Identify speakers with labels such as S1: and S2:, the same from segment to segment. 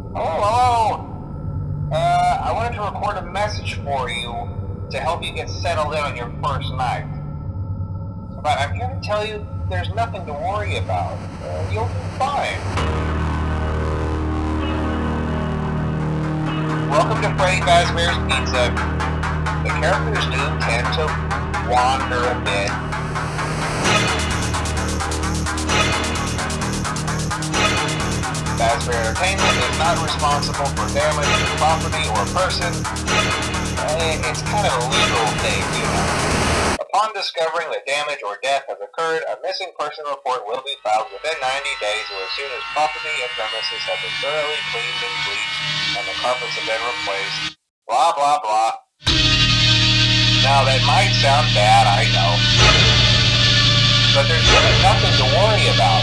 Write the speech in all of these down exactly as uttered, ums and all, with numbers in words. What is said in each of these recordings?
S1: Hello, hello! Uh, I wanted to record a message for you to help you get settled in on your first night. But I'm here to tell you there's nothing to worry about. Uh, you'll be fine. Welcome to Freddy Fazbear's Pizza. The characters do tend to wander a bit. Fazbear Entertainment is not responsible for damage to property or person. Uh, it's kind of a legal thing, you know. Upon discovering that damage or death has occurred, a missing person report will be filed within ninety days or as soon as property and premises have been thoroughly cleaned and bleached and the carpets have been replaced. Blah, blah, blah. Now, that might sound bad, I know. But there's really nothing to worry about.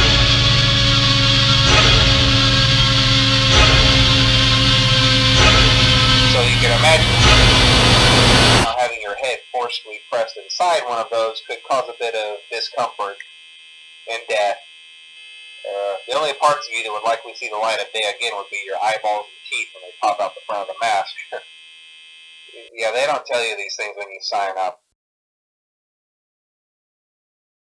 S1: So you can imagine how having your head forcefully pressed inside one of those could cause a bit of discomfort and death. Uh, the only parts of you that would likely see the light of day again would be your eyeballs and teeth when they pop out the front of the mask. Yeah, they don't tell you these things when you sign up.